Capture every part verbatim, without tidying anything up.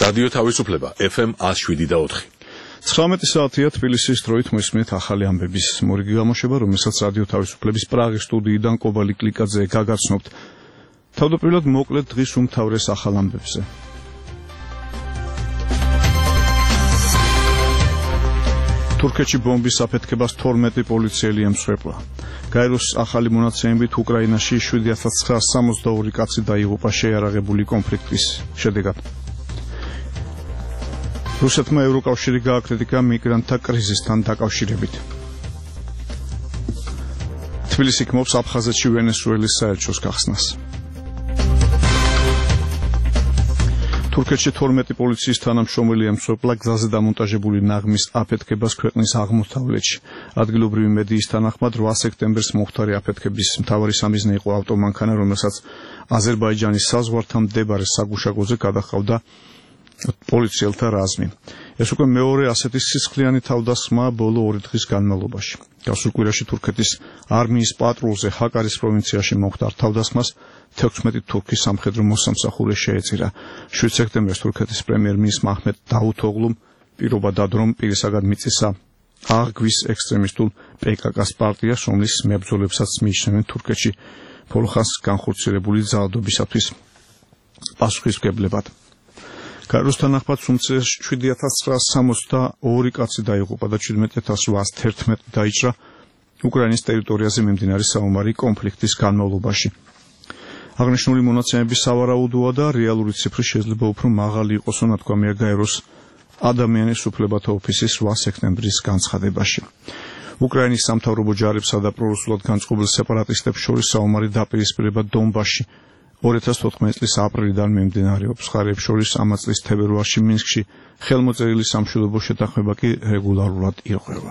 რადიო თავისუფლება ეფ ემ one oh seven და four. ცხრამეტი საათია თბილისის დროით მოსმენთ ახალი ამბების მორიგი გამოშვება, რომელსაც რადიო თავისუფლების პრაღის სტუდიიდან კობალი კლიკაძე გაგაცნობთ. თავდაპირველად მოკლედ დღის უმთავრეს ახალ ამბებზე. თურქეთში ბომბის აფეთქებას თორმეტი პოლიციელი ემსხვერპლა. გაეროს ახალი მონაცემებით უკრაინაში seven thousand nine hundred sixty-two კაცი დაიღუპა შეიარაღებული კონფლიქტის შედეგად. რუსეთმა ევროკავშირი გააკრიტიკა მიგრანტთა კრიზისთან დაკავშირებით. თბილისი გმობს აფხაზეთში ვენესუელის საელჩოს გახსნას. თურქეთში თორმეტი პოლიციის თანამშრომელი ემსხვერპლა გზაზე დამონტაჟებული ნაღმის აფეთქებას ქვეყნის აღმოსავლეთში. ადგილობრივი მედიის თანახმად eight სექტემბერს მოხდარი აფეთქების მთავარი სამიზნე იყო ავტომანქანა, რომელსაც აზერბაიჯანის საზღვართან მდებარე საგუშაგოზე გადაჰყავდა პოლიციელთა რაზმი. ეს უკვე მეორე ასეთი სისხლიანი თავდასხმა ბოლო ორი დღის განმავლობაში. გასულ კვირაში თურქეთის არმიის პატრულზე ჰაკარის პროვინციაში მოხდა თავდასხმას თექვსმეტი თურქი სამხედრო მოსამსახურე შეეწირა. seven სექტემბერს თურქეთის პრემიერ-მინისტრ მაჰმედ დავუთოღლუმ პირობა დადო, რომ პირისაგან მიწისა აღგვის ექსტრემისტულ პე კა კას პარტიას, რომლის მებრძოლებსაც მიიჩნევენ თურქეთში ფოლხას განხორციელებული ძალადობისათვის პასუხისმგებლებად. გაეროს თანახმად სუმცირში seven thousand nine hundred sixty-two კაცი დაიღუპა და seventeen thousand eight hundred eleven დაიჭრა უკრაინის ტერიტორიაზე მიმდინარე საომარი კონფლიქტის განმავლობაში. აღნიშნული მონაცემები სავარაუდოა და რეალური ციფრი შეიძლება უფრო მაღალი იყოს, ნათქვამია გაეროს ადამიანის უფლებათა ოფისის eight სექტემბრის განცხადებაში. უკრაინის სამთავრობო ჯარებსა და პრორუსულად განწყობილ სეპარატისტებს შორის საომარი დაპირისპირება დონბასში two thousand fourteen წლის აპრილიდან მიმდინარეობს. მხარეებს შორის ამ წლის თებერვალში მინსკში ხელმოწერილი სამშვიდობო შეთანხმება კი რეგულარულად ირღვევა.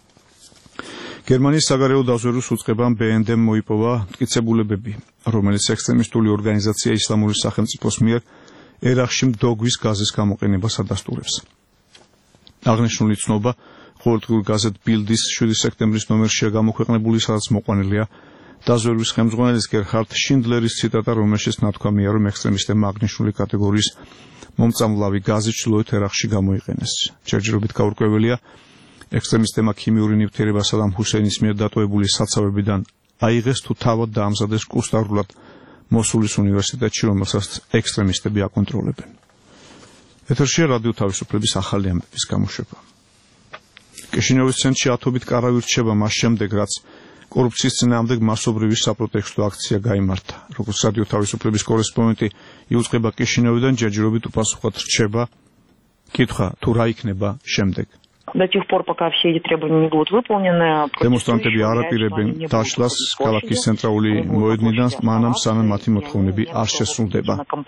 გერმანიის საგარეო დაზვერვის უწყებამ ბე ენ დემ მოიპოვა მტკიცებულებები, რომელიც ექსტრემისტული ორგანიზაცია ისლამური სახელმწიფოს მიერ ერაყში მდოგვის გაზის გამოყენებას ადასტურებს. აღნიშნული ცნობა ყოველდღიურ გაზეთ ბილდის seven სექტემბრის ნომერშია გამოქვეყნებული, სადაც მოყვანილია დაზვერვის ხელმძღვანელის გერჰარდ შინდლერის ციტატა, რომელშიც ნათქვამია, რომ ექსტრემისტებმა აღნიშნული კატეგორიის მომწამლავი გაზი ჩრდილოეთ ერაყში გამოიყენეს. ჯერჯერობით გაურკვეველია, ექსტრემისტებმა ქიმიური ნივთიერება სადამ ჰუსეინის მიერ დატოვებული საცავებიდან აიღეს თუ თავად დაამზადეს კურსდარულად მოსულის უნივერსიტეტში, რომელსაც ექსტრემისტები აკონტროლებენ. ეთერშია რადიო თავისუფლების ახალი ამბების გამოშვება. კიშინიოვის ცენტრში ათობით კარავი რჩება მას შემდეგ, რაც კორუფციის წინააღმდეგ მასობრივი საპროტესტო აქცია გაიმართა. როგორც რადიო თავისუფლების კორესპონდენტი იუწყება კიშინიოვიდან, ჯერჯერობით უპასუხოდ რჩება კითხვა, თუ რა იქნება შემდეგ. До тех пор, пока все эти требования не будут выполнены, დემონსტრანტები არ აპირებენ დაშლას ქალაქის ცენტრალური მოედნიდან, მანამ სანამ მათი მოთხოვნები არ შესრულდება.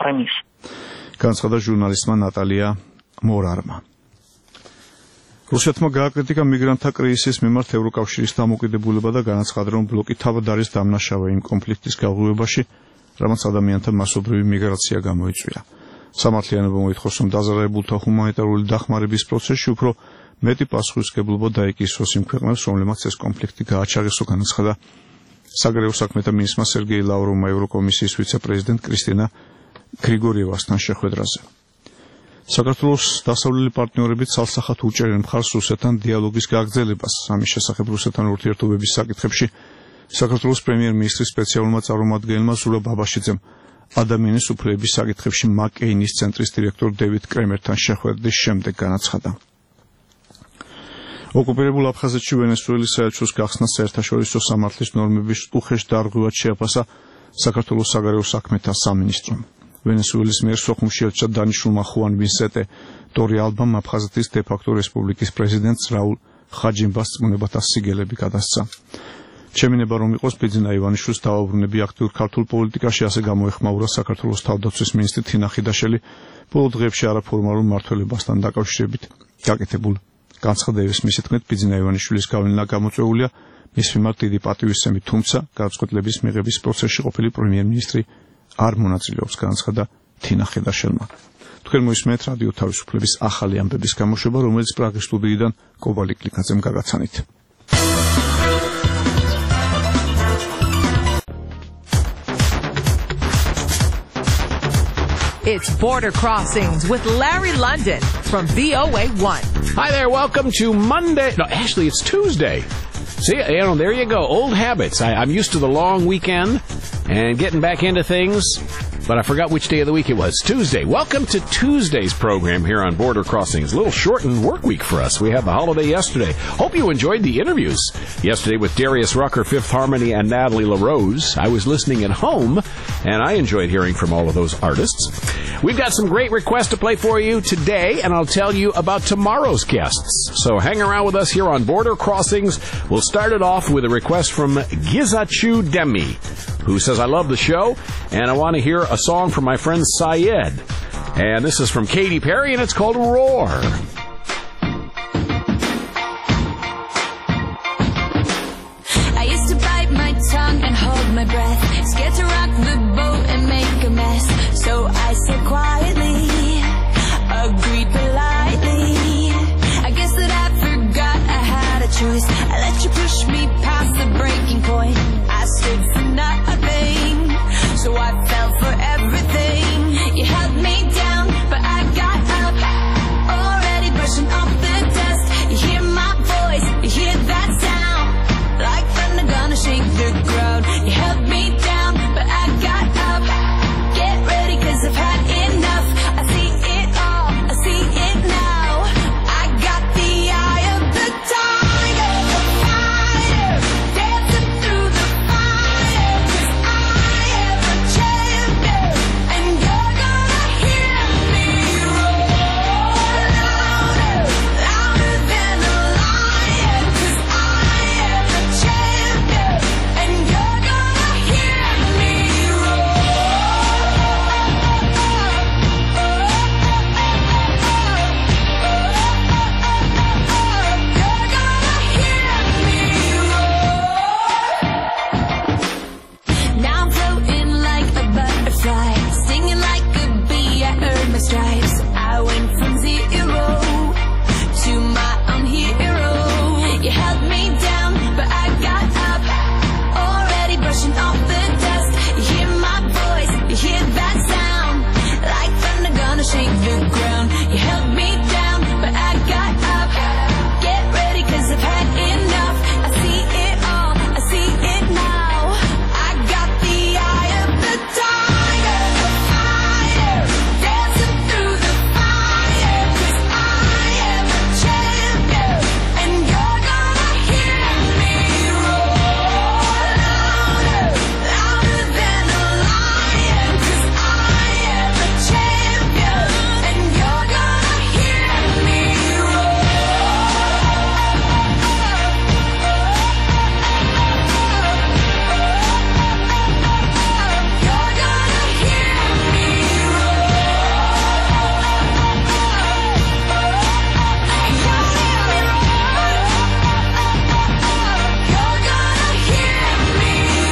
განცხადა ჟურნალისტმა ნატალია მორარმა. რუსეთმა გააკრიტიკა მიგრანტთა კრიზისის მიმართ ევროკავშირის დამოკიდებულება და განაცხადა, რომ ბლოკი თავად არის დამნაშავე იმ კონფლიქტის გაღვივებაში, რამაც ადამიანთა მასობრივი მიგრაცია გამოიწვია. სამართლიანობა მოითხოვს, რომ დაზარალებულთა ჰუმანიტარული დახმარების პროცესში უფრო მეტი პასუხისმგებლობა დაიკისროს იმ ქვეყნებს, რომლებმაც ეს კონფლიქტი გააჩაღეს, განაცხადა საგარეო საქმეთა მინისტრმა სერგეი ლავროვმა ევროკომისიის ვიცე-პრეზიდენტ კრისტინა გრიგორიევასთან შეხვედრაზე. საქართველოს დასავლელი პარტნიორები ცალსახად უჭერენ მხარს რუსეთთან დიალოგის გაგრძელებას. ამის შესახებ რუსეთთან ურთიერთობების საკითხებში საქართველოს პრემიერ-მინისტრის სპეციალურმა წარმომადგენელმა ზურაბ აბაშიძემ ადამიანის უფლებების საკითხებში მაკეინის ცენტრის დირექტორ დევიდ კრემერთან შეხვედრის შემდეგ განაცხადა. ოკუპირებულ აფხაზეთში ვენესუელის საელჩოს გახსნა საერთაშორისო სამართლის ნორმების უხეშ დარღვევად შეაფასა საქართველოს საგარეო საქმეთა სამინისტრომ. ვენესუელის მიერ სოხუმში ელჩად დანიშნულმა ხუან ვინსენტე ტორი ალბამ აფხაზეთის დე-ფაქტო რესპუბლიკის პრეზიდენტს რაულ ხაჯიმბას წმუნებათა სიგელები გადასცა. ჩემინება რომ იყოს ბიძინა ივანიშვილის დავაბრუნები აქტიურ ქართულ პოლიტიკაში, ასე გამოეხმაურა საქართველოს თავდაცვის მინისტრი თინა ხიდაშელი ბოლო დღეებში არაფორმალურ მმართველობასთან დაკავშირებით გაკეთებულ განცხადების მისი თქმით, ბიძინა ივანიშვილის გავლენა გამოწვეულია მის მიმართ დიდი პატივისცემით, თუმცა გადაწყვეტილების მიღების პროცესში ყოფილი პრემიერ-მინისტრი არ მონაწილეობს, განაცხადა თინა ხიდაშელმა. თქვენ მოისმენთ რადიო თავისუფლების ახალი ამბების გამოშვება, რომელიც პრაღის სტუდიიდან კობალი კლიკაძემ გაგაცანით. It's Border Crossings with Larry London from V O A one. Hi there, welcome to Monday. No, actually, it's Tuesday. See, you know, there you go. Old habits. I, I'm used to the long weekend and getting back into things, but I forgot which day of the week it was. Tuesday. Welcome to Tuesday's program here on Border Crossings. A little shortened work week for us. We had the holiday yesterday. Hope you enjoyed the interviews yesterday with Darius Rucker, Fifth Harmony, and Natalie LaRose. I was listening at home, and I enjoyed hearing from all of those artists. We've got some great requests to play for you today, and I'll tell you about tomorrow's guests. So hang around with us here on Border Crossings. We'll start it off with a request from Gizachu Demi, who says, I love the show, and I want to hear a song from my friend Syed. And this is from Katy Perry, and it's called Roar. I used to bite my tongue and hold my breath, scared to rock the boat and make a mess. So I said quietly, agreed politely. I guess that I forgot I had a choice. I let you push me past the breaking point. I stood for nothing, so I fell for everything. You held me down, but I got up, already brushing off the dust. You hear my voice, you hear that sound, like thunder gonna shake the ground. You held me down, but I got up. Get ready, cause I've had enough. I see it all, I see it now. I got the eye of the tiger, the fighter, dancing through the fire. Cause I am a champion, and you're gonna hear me roar louder, louder than a lion. Cause I am a champion, and you're gonna hear me roar. You're gonna hear me roar. Now I'm floating like a butterfly, stinging like a bee. I earned my stripes. I went from zero to my own hero. You held me down, but I got up, already brushing off the dust. You hear my voice, you hear that sound, like thunder gonna shake the ground. You held me down, but I got up. Get ready, cause I've had enough. I see it all, I see it now. I got the eye of the tiger, the fighter, dancing through the fire. Cause I am a champion, and you're gonna hear me roar louder, louder than a lion. Cause I am a champion, and you're gonna hear me roar. You're gonna hear me You're gonna hear me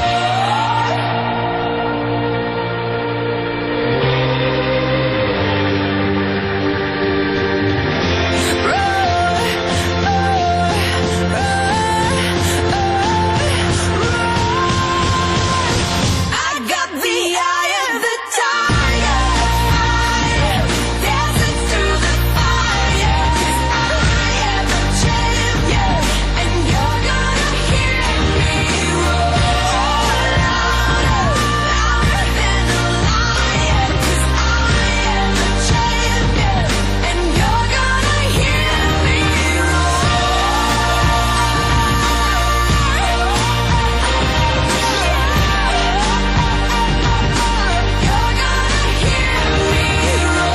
I got the eye of the tiger, fighter, dancing through the fire. Cause I am a champion, and you're gonna hear me roar louder, louder than a lion. Cause I am a champion, and you're gonna hear me You're gonna hear me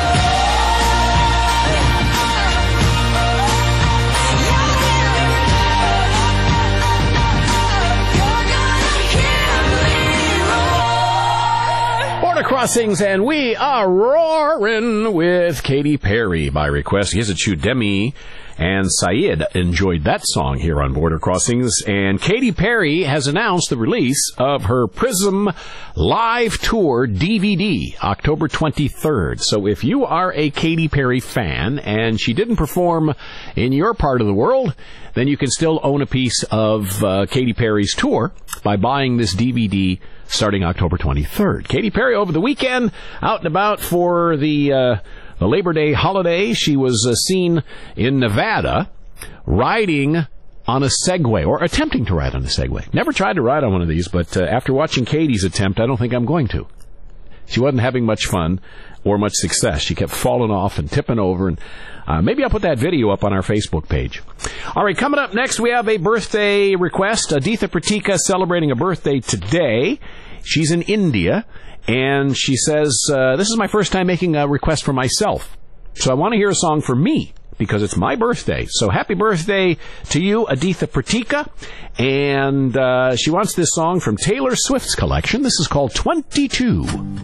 Border Crossings, and we are roaring with Katy Perry by request. Gizachu Demi, And Syed enjoyed that song here on Border Crossings. And Katy Perry has announced the release of her Prism Live Tour D V D, October twenty-third. So if you are a Katy Perry fan and she didn't perform in your part of the world, then you can still own a piece of uh, Katy Perry's tour by buying this D V D starting October twenty-third. Katy Perry over the weekend, out and about for the, uh, the Labor Day holiday. She was uh, seen in Nevada riding on a Segway, or attempting to ride on a Segway. Never tried to ride on one of these, but uh, after watching Katie's attempt, I don't think I'm going to. She wasn't having much fun or much success. She kept falling off and tipping over, and uh, maybe I'll put that video up on our Facebook page. All right, coming up next, we have a birthday request. Aditha Pratika celebrating a birthday today. She's in India, and she says, uh, this is my first time making a request for myself, so I want to hear a song for me, because it's my birthday. So happy birthday to you, Aditha Pratika. And uh, she wants this song from Taylor Swift's collection. This is called twenty-two.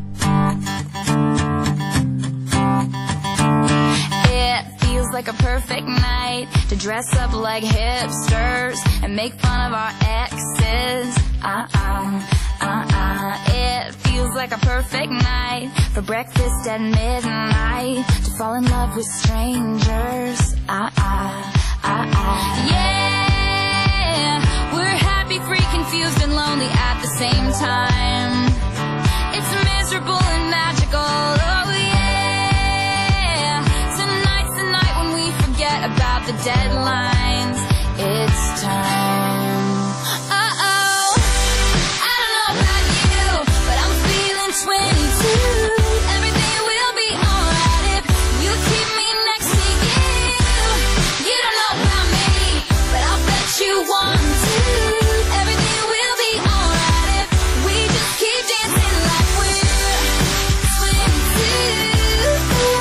It feels like a perfect night to dress up like hipsters and make fun of our exes. Uh-uh, uh-uh. It feels like a perfect night for breakfast at midnight, to fall in love with strangers. Uh-uh, uh-uh. Yeah, we're happy, free, confused, and lonely at the same time. It's miserable and magical. Oh yeah, tonight's the night when we forget about the deadlines. It's time. Uh-oh, I don't know about you, but I'm feeling twenty-two. Everything will be alright if you keep me next to you. You don't know about me, but I'll bet you want to. Everything will be alright if we just keep dancing like we're twenty-two.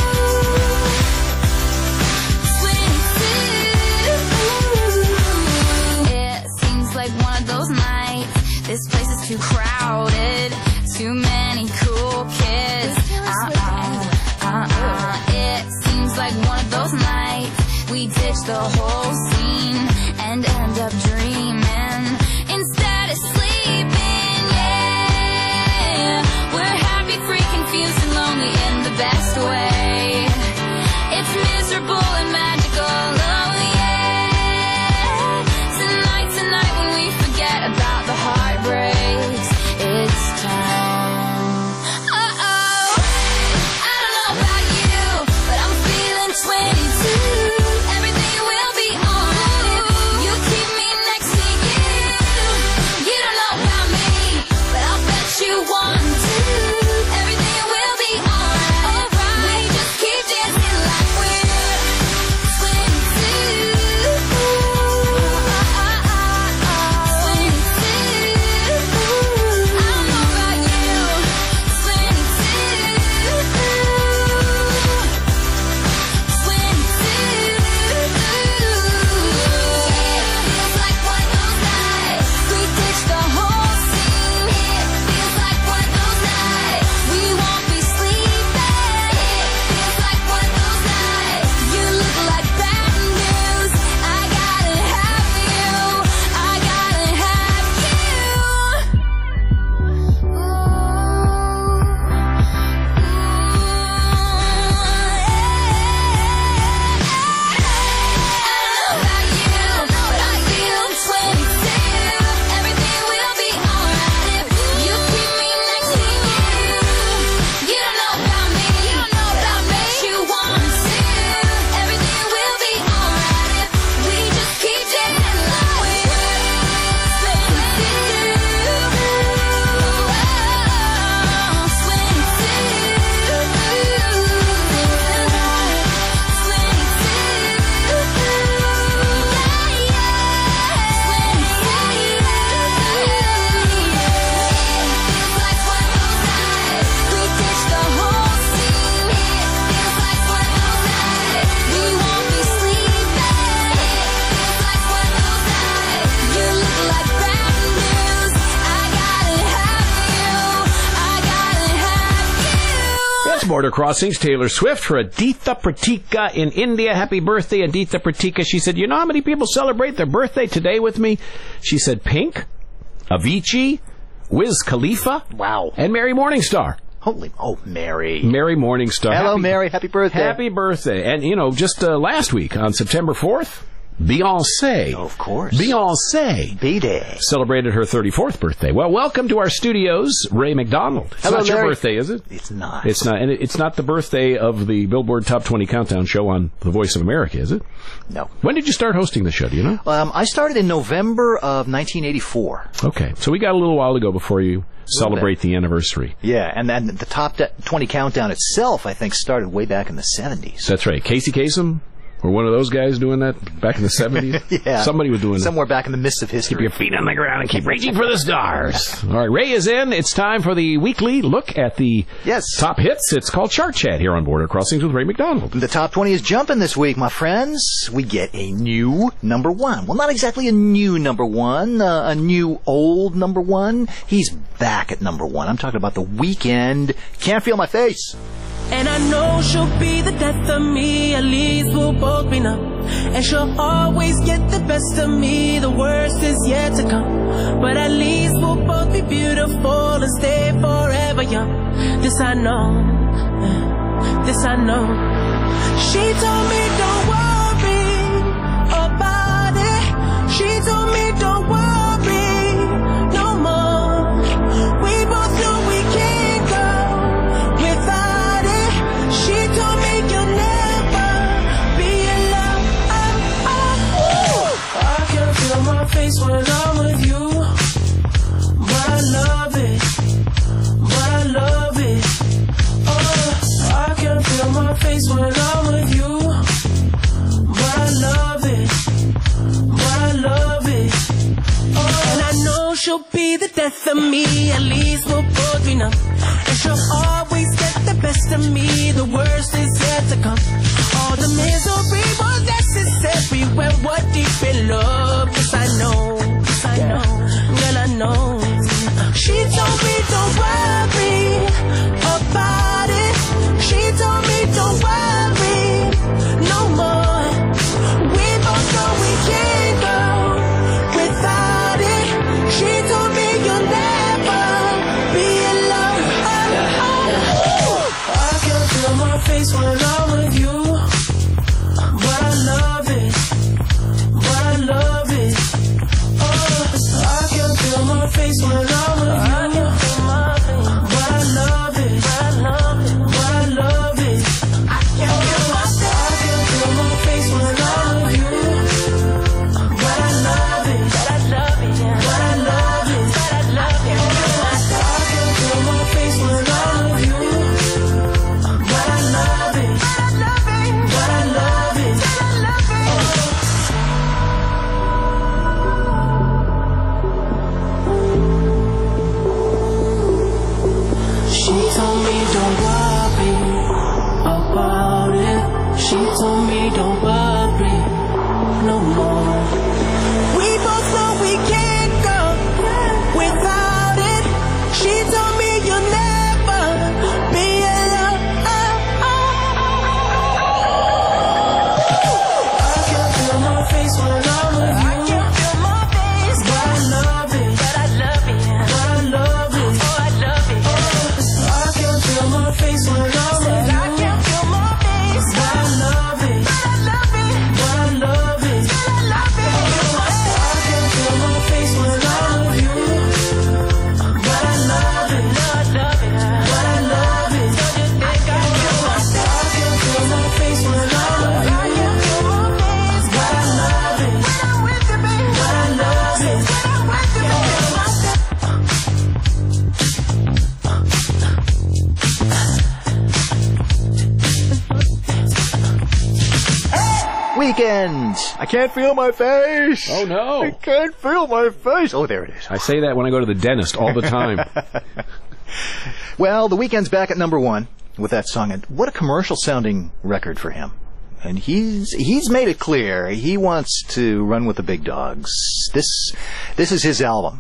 twenty-two. It seems like one of those nights. This place is too crowded, too many cool kids. Uh-uh, uh-uh. It seems like one of those nights we ditch the whole scene and end up dreaming instead of sleeping. Yeah, we're happy, free, confused, and lonely in the best way. It's miserable and magical. Oh yeah, tonight's the night when we forget about the heartbreaks. It's time. Uh-oh, I don't know about you, but I'm feeling twenty-two. Everything will be alright if you keep me next to you. You don't know Border Crossings, Taylor Swift for Aditha Pratika in India. Happy birthday, Aditha Pratika. She said, you know how many people celebrate their birthday today with me? She said Pink, Avicii, Wiz Khalifa, wow, and Mary Morningstar. Holy, oh, Mary. Mary Morningstar. Hello, happy, Mary. Happy birthday. Happy birthday. And, you know, just uh, last week on September fourth, Beyonce. Oh, of course. Beyonce. B-Day. Celebrated her thirty-fourth birthday. Well, welcome to our studios, Ray McDonald. It's Hello, not your Larry. birthday, is it? It's not. It's not. And it- it's not the birthday of the Billboard Top twenty Countdown show on The Voice of America, is it? No. When did you start hosting the show, do you know? Um, I started in November of nineteen eighty-four. Okay. So we got a little while to go before you celebrate the anniversary. Yeah, and then the Top twenty Countdown itself, I think, started way back in the seventies. That's right. Casey Kasem? Or one of those guys doing that back in the seventies? Yeah. Somebody was doing that. Somewhere back in the midst of history. Keep your feet on the ground and keep reaching for the stars. All right, Ray is in. It's time for the weekly look at the Yes. top hits. It's called Chart Chat here on Border Crossings with Ray McDonald. The top twenty is jumping this week, my friends. We get a new number one. Well, not exactly a new number one, uh, a new old number one. He's back at number one. I'm talking about The Weeknd. Can't Feel My Face. And I know she'll be the death of me, at least we'll both be numb. And she'll always get the best of me, the worst is yet to come. But at least we'll both be beautiful and stay forever young. This I know, this I know. She told me don't worry about it. She told me don't worry no more. We both know we can't go without it. She told me you'll never be alone. I can feel my face when I'm with you, but I love it, but I love it. Oh, I can feel my face when I'm with you, but I love it, but I love it. Oh, and I know she'll be the death of me, at least we'll both be numb. And she'll always get the best of me, the worst is yet to come. All the misery was necessary when we're deep in love. Yes, I know, yes, I know, girl, I know. She told me don't worry about it. She told me don't worry no more. We both know we can't go without it. She told me you'll never be alone. I can feel my face when I'm with you, but I love it, but I love it. Oh, I can feel my face when I'm with you, but I love it, but I love it. I can feel my I can feel my face when I'm with you, but I love it, but I love it, but I love it, but I love it. I can feel my face when I'm with you, but I love it, but I love it, but I love it, but I love it. She told me don't worry about it. She told me don't worry no more. We both know we can't go without it. She told me you'll never be alone. I can feel my face when I'm with you. I can feel my face, but I love it, but I love it, but I love it. Oh, I love it. I can feel my face when I'm with you. I can feel my face, but I love it, but I love it, but I love it, but I love it. I can feel my face when I'm with you, but I love it, but I love it, but I love it. Don't you think I feel my I can feel my face when I'm with you. I can feel my face, but I love it, when I'm with you, baby, but I love it, when I'm with you, baby. Weekend. I can't feel my face. Oh, no. I can't feel my face. Oh, there it is. I say that when I go to the dentist all the time. Well, The Weeknd's back at number one with that song, and what a commercial sounding record for him. And he's he's made it clear he wants to run with the big dogs. This this is his album.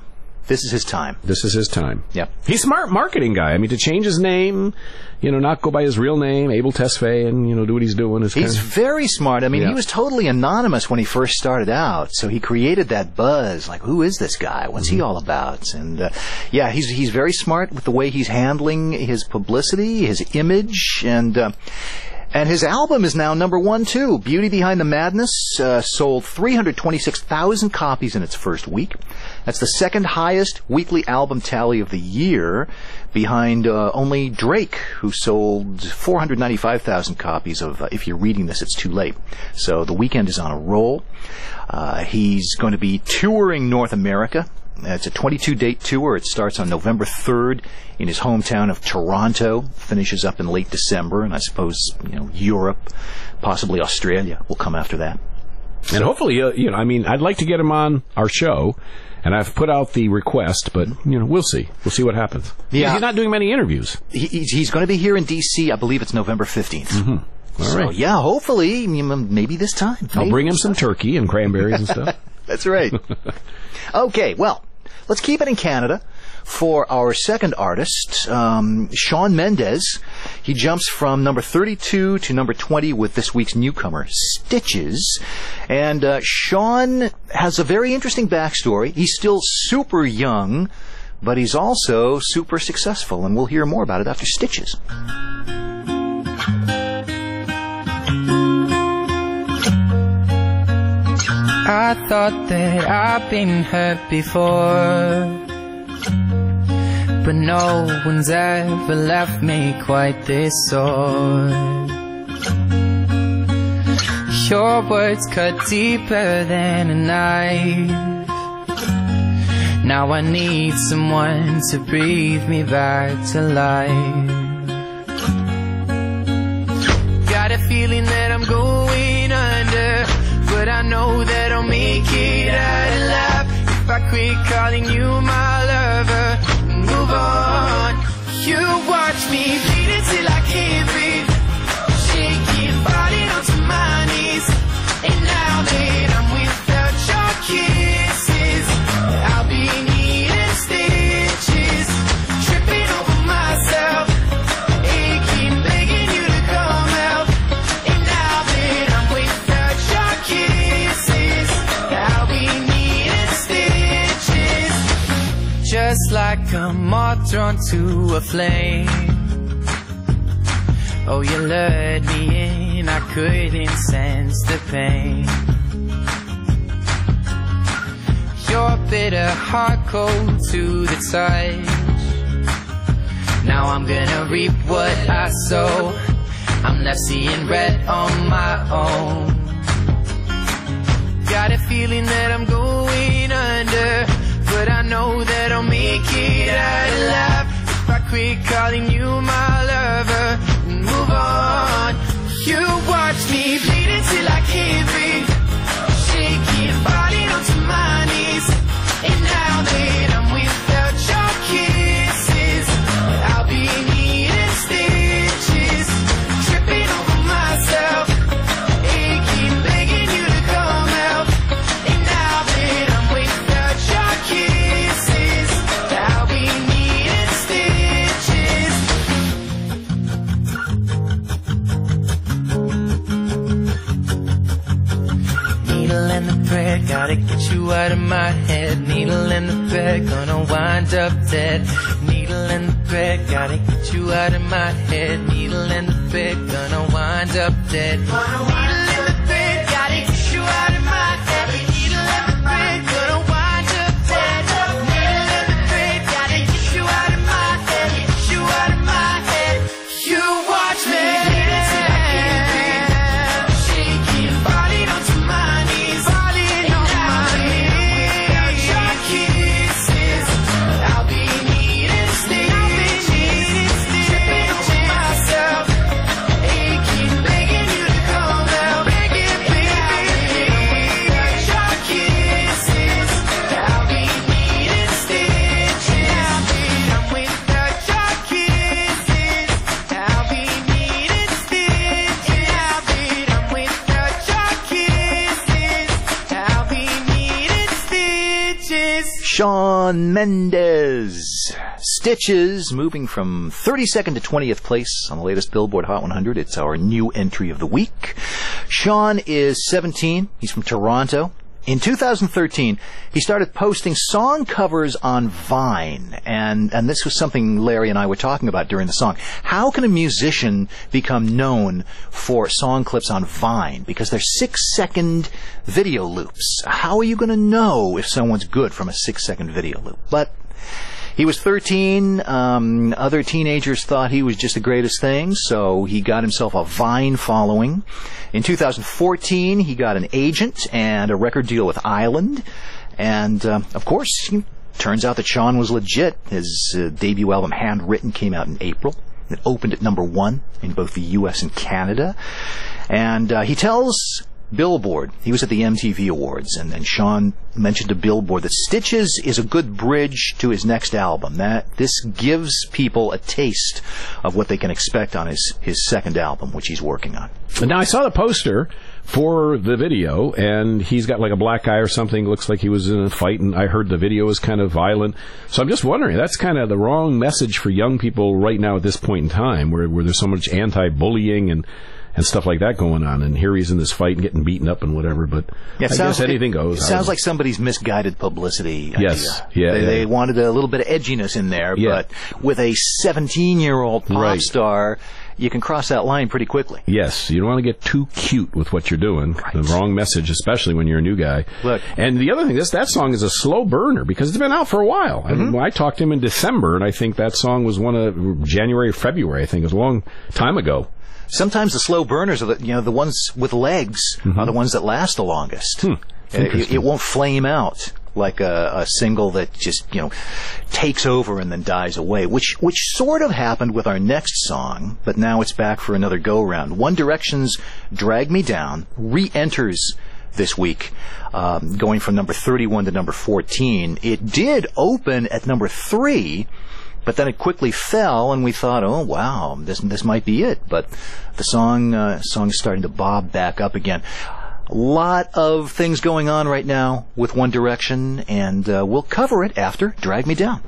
This is his time. This is his time. Yep. He's a smart marketing guy. I mean, to change his name, you know, not go by his real name, Abel Tesfaye, and, you know, do what he's doing. Is He's kind of, very smart. I mean, Yeah. he was totally anonymous when he first started out, so he created that buzz. Like, who is this guy? What's Mm-hmm. he all about? And uh, yeah, he's he's very smart with the way he's handling his publicity, his image, and. Uh, And his album is now number one, too. Beauty Behind the Madness uh, sold three hundred twenty-six thousand copies in its first week. That's the second highest weekly album tally of the year, behind uh, only Drake, who sold four hundred ninety-five thousand copies of uh, If You're Reading This, It's Too Late. So The Weeknd is on a roll. Uh, he's going to be touring North America. It's a twenty-two date tour. It starts on November third in his hometown of Toronto, finishes up in late December, and I suppose, you know, Europe, possibly Australia will come after that. and hopefully, uh, you know, I mean, I'd like to get him on our show, and I've put out the request, but, you know, we'll see. We'll see what happens. Yeah. He's not doing many interviews. He, he's he's going to be here in D C. I believe it's November fifteenth. Mm-hmm. All So, right. yeah, hopefully, maybe this time. I'll Maybe. bring him some turkey and cranberries and stuff. That's right. Okay, well, let's keep it in Canada for our second artist, um, Shawn Mendes. He jumps from number thirty-two to number twenty with this week's newcomer, Stitches. And uh, Shawn has a very interesting backstory. He's still super young, but he's also super successful, and we'll hear more about it after Stitches. I thought that I've been hurt before, but no one's ever left me quite this sore. Your words cut deeper than a knife. Now I need someone to breathe me back to life. Got a feeling that I'm going under, but I know that I'll make it out alive if I quit calling you my lover and move on. You watch me bleed until I can't breathe, shaking, falling onto my knees. And now that I'm without your kisses, I'll be needing stitches, tripping over myself, aching, begging you to come out. And now that I'm without your kisses, I'll be needing stitches, just like a moth drawn to a flame. Oh, you lured me in, I couldn't sense the pain. Your bitter heart cold to the touch. Now I'm gonna reap what I sow. I'm left seeing red on my own. Got a feeling that I'm going under, but I know that I'll make it out alive if I quit calling you my lover and move on. You watch me bleed until I can't breathe, shaking, falling onto my knees. And now that I'm without your kisses, I'll be needing stitches, tripping over myself, aching, begging you to come out. And now that I'm without your kisses, I'll be needing stitches. Needle in the thread, gotta get you out of my head. Needle in the thread, gonna wind up dead. Needle in the thread, gotta get you out of my head. Needle in the thread, gonna wind up dead. Needle in the thread, gotta get you out of my head. Needle in the thread, gonna wind up dead. Needle in the thread, gotta get you out of my head. Get you out of my head. You watch me till I can't breathe, shaking, falling onto my knees, falling on my knees. Without your kisses, I'll be needing stitches, tripping over myself, aching, begging you to come out. Shawn Mendes. Stitches moving from thirty-second to twentieth place on the latest Billboard Hot one hundred. It's our new entry of the week. Shawn is seventeen. He's from Toronto. In two thousand thirteen, he started posting song covers on Vine, and, and this was something Larry and I were talking about during the song. How can a musician become known for song clips on Vine? Because they're six-second video loops. How are you going to know if someone's good from a six-second video loop? But he was thirteen. Um, other teenagers thought he was just the greatest thing, so he got himself a Vine following. In two thousand fourteen, he got an agent and a record deal with Island. And, uh, of course, it turns out that Shawn was legit. His uh, debut album, Handwritten, came out in April. It opened at number one in both the U S and Canada. And uh, he tells Billboard, he was at the M T V Awards, and then Shawn mentioned to Billboard that Stitches is a good bridge to his next album. That this gives people a taste of what they can expect on his, his second album, which he's working on. Now, I saw the poster for the video, and he's got like a black eye or something. Looks like he was in a fight, and I heard the video was kind of violent. So I'm just wondering, that's kind of the wrong message for young people right now at this point in time, where, where there's so much anti-bullying and and stuff like that going on, and here he's in this fight and getting beaten up and whatever, but yeah, I guess anything it, goes. It sounds like somebody's misguided publicity idea. Yes, yeah they, yeah. they wanted a little bit of edginess in there, yeah. but with a seventeen-year-old pop right. star, you can cross that line pretty quickly. Yes, you don't want to get too cute with what you're doing. Right. The wrong message, especially when you're a new guy. Look, and the other thing, this that song is a slow burner because it's been out for a while. Mm-hmm. I mean, I talked to him in December, and I think that song was one of January or February. I think it was a long time ago. Sometimes the slow burners are the, you know, the ones with legs mm-hmm. are the ones that last the longest. Hmm. It, it won't flame out like a, a single that just, you know, takes over and then dies away, which which sort of happened with our next song, but now it's back for another go-round. One Direction's Drag Me Down re-enters this week, um, going from number thirty-one to number fourteen. It did open at number three, but then it quickly fell, and we thought, oh, wow, this this might be it. But the song uh, song is starting to bob back up again. A lot of things going on right now with One Direction, and uh, we'll cover it after Drag Me Down.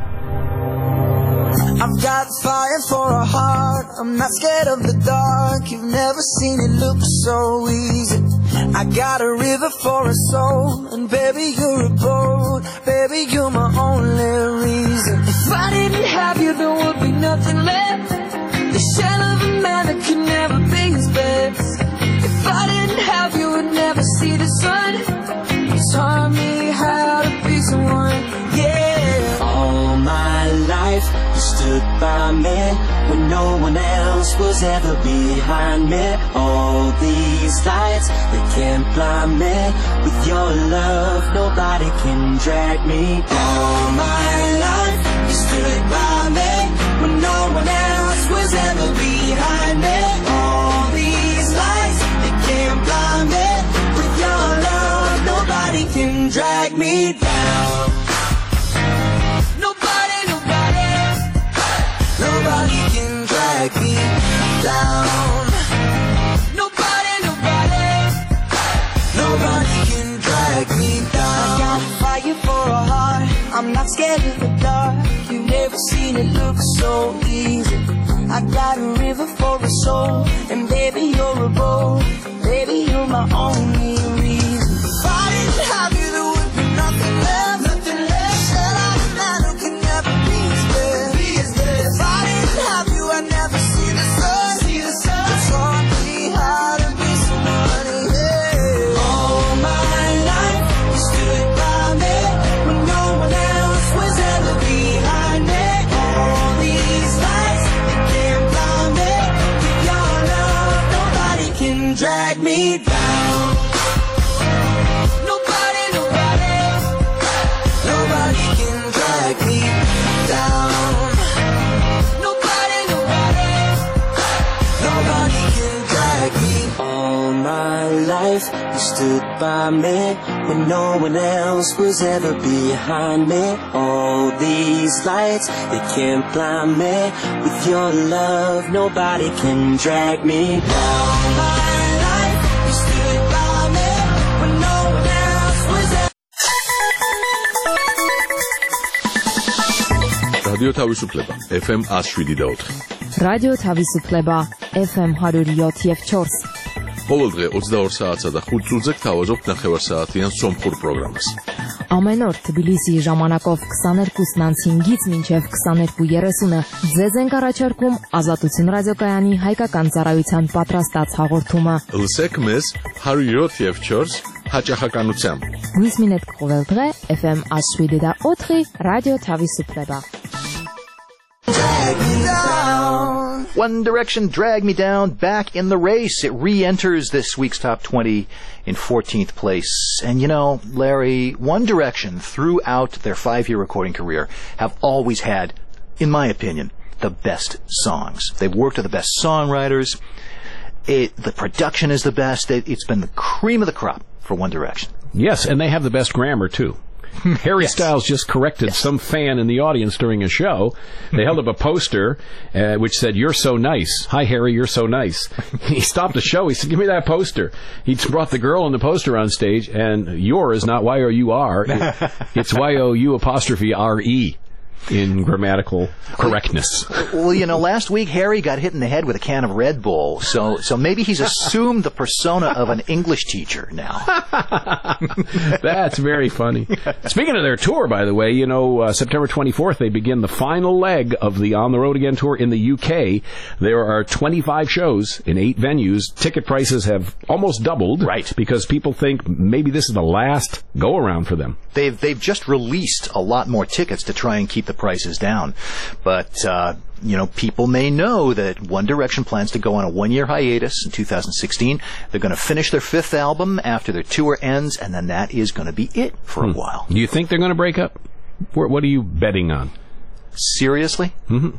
I've got fire for a heart, I'm not scared of the dark. You've never seen it look so easy. I got a river for a soul, and baby you're a boat. Baby you're my only reason. If I didn't have you there would be nothing left. The shell of a man that could never be his best. If I didn't have you would never see the sun. You taught me how to be someone, yeah. All my life you stood by me when no one else was ever behind me. All these lights, they can't blind me. With your love, nobody can drag me down. All my life, you stood by me when no one else was ever behind me. All these lights, they can't blind me. With your love, nobody can drag me down. Nobody can drag me down. Nobody, nobody, nobody can drag me down. I got fire for a heart, I'm not scared of the dark. You've never seen it look so easy. I got a river for a soul, and baby you're a boat. Baby you're my only reason. If I didn't have you there would be nothing left. Nothing left. Said I'm a man who can never be his best. Be his best. If I didn't have you I'd never see the sun. See the sun. You taught me how to be somebody, yeah. All my life you stood by me when no one else was ever behind me. All these lights, they can't blind me. With your love, nobody can drag me down. Nobody, nobody, nobody can drag me down. Nobody, nobody, nobody can drag me. All my life you stood by me when no one else was ever behind me. All these lights, they can't blind me. With your love, nobody can drag me down. All my life you stood by me when no one else was ever. რადიო თავისუფლება ეფ ემ one oh seven და four. რადიო თავისუფლება ეფ ემ one oh seven და four. ყოველდღე twenty-two საათსა და five წუთზე გთავაზობთ ნახევარსაათიან სომხურ პროგრამას. Ամեն օր Թբիլիսիի ժամանակով twenty-two հինգից մինչև twenty-two thirty-ը ձեզ ենք առաջարկում Ազատություն ռադիոկայանի հայկական ծառայության պատրաստած հաղորդումը։ Լսեք մեզ one oh seven და four հաճախականությամբ։ Լույս մինետ կողելդղե էֆ էմ one oh seven და four ռադիո Թավիսուպլեբա։ One Direction, Drag Me Down, back in the race. It re-enters this week's top twenty in fourteenth place. And you know, Larry, One Direction, throughout their five-year recording career, have always had, in my opinion, the best songs. They've worked with the best songwriters. It, the production is the best. It, it's been the cream of the crop for One Direction. Yes, and they have the best grammar, too. Harry Yes. Styles just corrected Yes. some fan in the audience during a show. They held up a poster uh, which said, "You're so nice. Hi, Harry, you're so nice." He stopped the show. He said, "Give me that poster." He brought the girl in the poster on stage, and "your" is not Y O U R. It, it's Y O U apostrophe R E in grammatical correctness. Well, you know, last week Harry got hit in the head with a can of Red Bull, so so maybe he's assumed the persona of an English teacher now. That's very funny. Speaking of their tour, by the way, you know, uh, September twenty-fourth, they begin the final leg of the On the Road Again tour in the U K. There are twenty-five shows in eight venues. Ticket prices have almost doubled. Right. Because people think maybe this is the last go-around for them. They've they've just released a lot more tickets to try and keep the prices down, but uh, you know, people may know that One Direction plans to go on a one-year hiatus in two thousand sixteen. They're going to finish their fifth album after their tour ends, and then that is going to be it for Hmm. a while. Do you think they're going to break up? What what are you betting on? Seriously? Mm-hmm.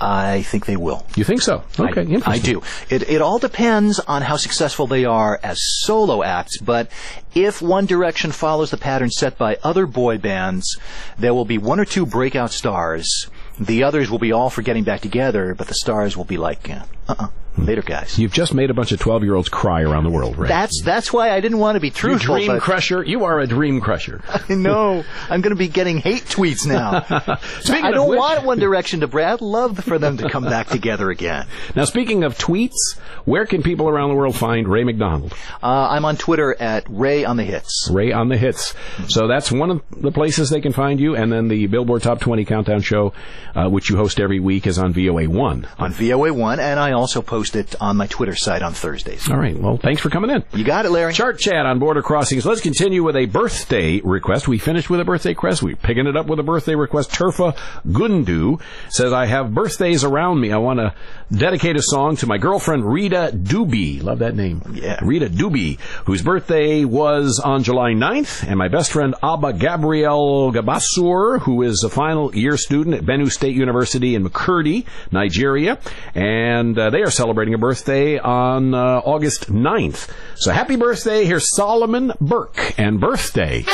I think they will. You think so? Okay, I, interesting. I do. It it all depends on how successful they are as solo acts, but if One Direction follows the pattern set by other boy bands, there will be one or two breakout stars. The others will be all for getting back together, but the stars will be like, uh, uh-uh, later guys. You've just made a bunch of twelve-year-olds cry around the world, Ray. That's that's why I didn't want to be You truthful. dream but crusher. You are a dream crusher. I know. I'm going to be getting hate tweets now. Speaking I of don't which- want One Direction to break. I'd love for them to come back together again. Now, speaking of tweets, where can people around the world find Ray McDonald? Uh, I'm on Twitter at Ray on the Hits. Ray on the Hits. So that's one of the places they can find you. And then the Billboard Top twenty Countdown Show, uh, which you host every week, is on V O A one. On V O A one, and I also post it on my Twitter site on Thursdays. All right. Well, thanks for coming in. You got it, Larry. Chart chat on Border Crossings. Let's continue with a birthday request. We finished with a birthday request. We're picking it up with a birthday request. Turfa Gundu says, "I have birthdays around me. I want to dedicate a song to my girlfriend, Rita Doobie." Love that name. Yeah. Rita Doobie, whose birthday was on July ninth, and my best friend, Abba Gabriel Gabasur, who is a final year student at Benue State University in Makurdi, Nigeria. And uh, they are celebrating a birthday on uh, August ninth. So happy birthday. Here's Solomon Burke and Birthday.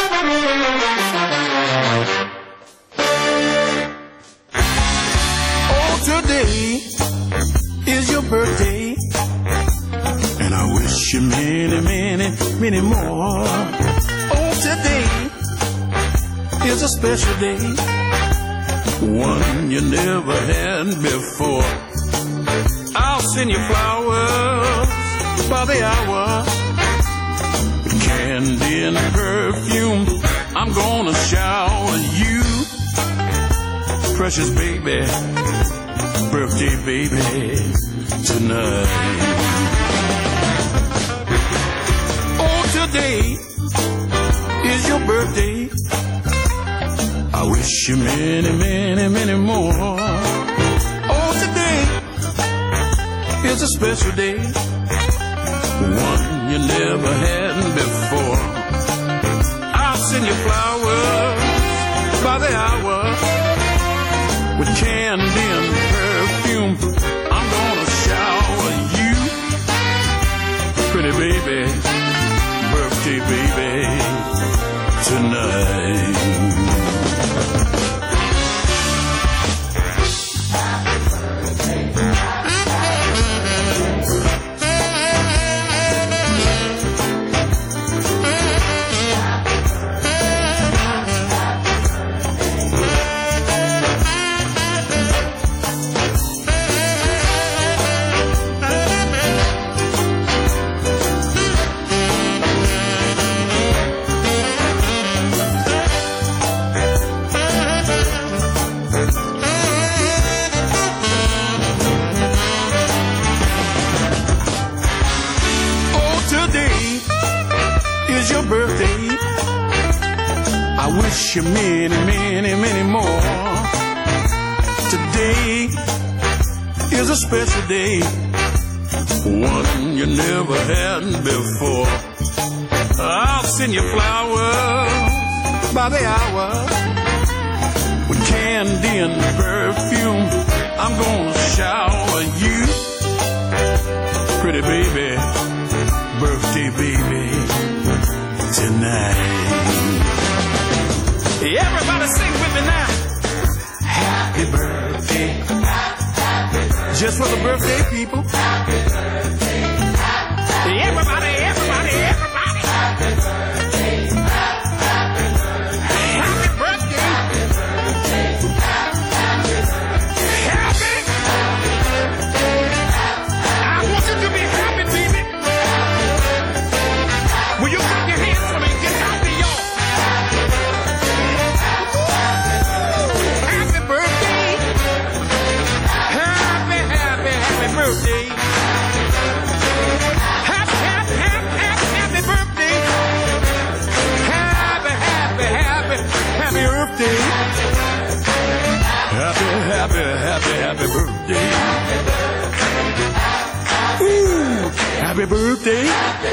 Oh, today is your birthday, and I wish you many, many, many more. Oh, today is a special day, one you never had before. I'll send you flowers by the hour, with candy and perfume. I'm gonna shower you, precious baby, birthday baby, tonight. Oh, today is your birthday. I wish you many, many, many more. Oh, today is a special day, one you never had before. I'll send you flowers by the hour, with candy and perfume. I'm gonna shower you, pretty baby, birthday baby, tonight. wish you many, many, many more. Today is a special day, one you never had before. I'll send you flowers by the hour, with candy and perfume. I'm gonna shower you, pretty baby, birthday baby, tonight. Everybody sing with me now. Happy birthday. Just for the birthday people. Happy birthday. Everybody, everybody, everybody. Happy birthday. Happy birthday. Happy birthday. Happy. I want you to be happy, baby. Will you clap your hands for me and get happy, y'all? Happy birthday. Happy, happy, happy birthday. Happy, happy, happy, happy, happy birthday. Happy, happy, happy, happy birthday. Happy, happy, happy, happy birthday. Ooh, happy birthday. Happy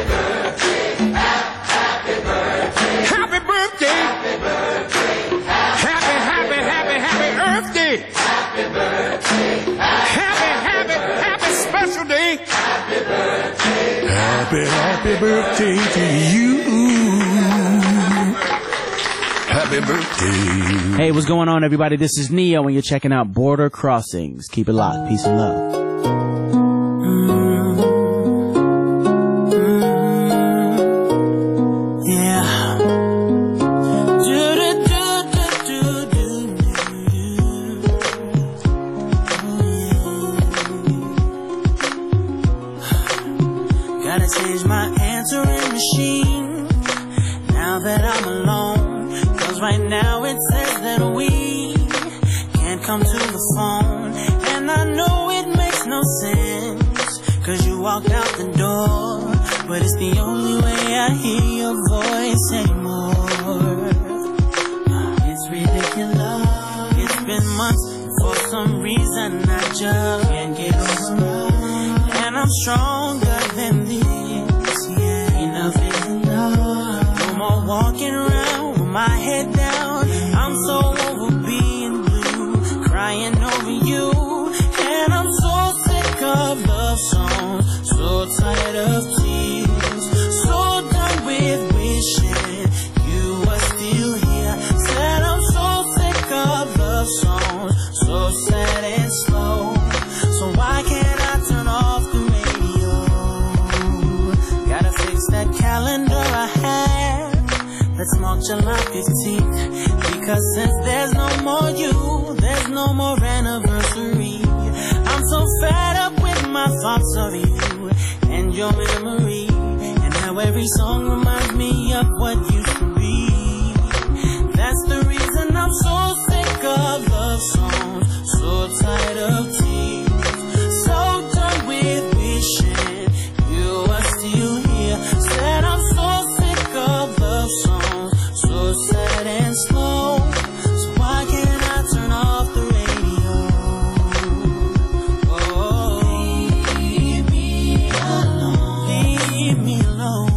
birthday. Happy birthday. Happy, happy, happy, happy Earth Day. Happy birthday. Happy, happy, happy special day. Happy birthday. Happy, happy birthday to you. Happy birthday. Hey, what's going on, everybody? This is Neo, and you're checking out Border Crossings. Keep it locked. Peace and love. Gotta change my answering machine now that I'm alone. Cause right now it says that we can't come to the phone. And I know it makes no sense, cause you walked out the door. But it's the only way I hear your voice anymore. It's ridiculous. It's been months, and for some reason I just can't get over. And I'm stronger than this, yeah. Enough is enough. No more walking around with my head down. I'm so over being blue, crying over you. And I'm so sick of love songs, so tired of tears, so done with wishing you were still here. Said I'm so sick of love songs, so sad and slow. So why can't I turn off the radio? Gotta fix that calendar I had. Let's mark July fifteenth. Because since there's no more you, there's no more anniversary. I'm so fed up with my thoughts of you and your memory, and how every song reminds me of what used to be. That's the reason I'm so sick of love songs, so tired of tears, so done with wishing you were still here. Said I'm so sick of love songs, so sad and slow. So why can't I turn off the radio? Oh, leave me alone, leave me alone.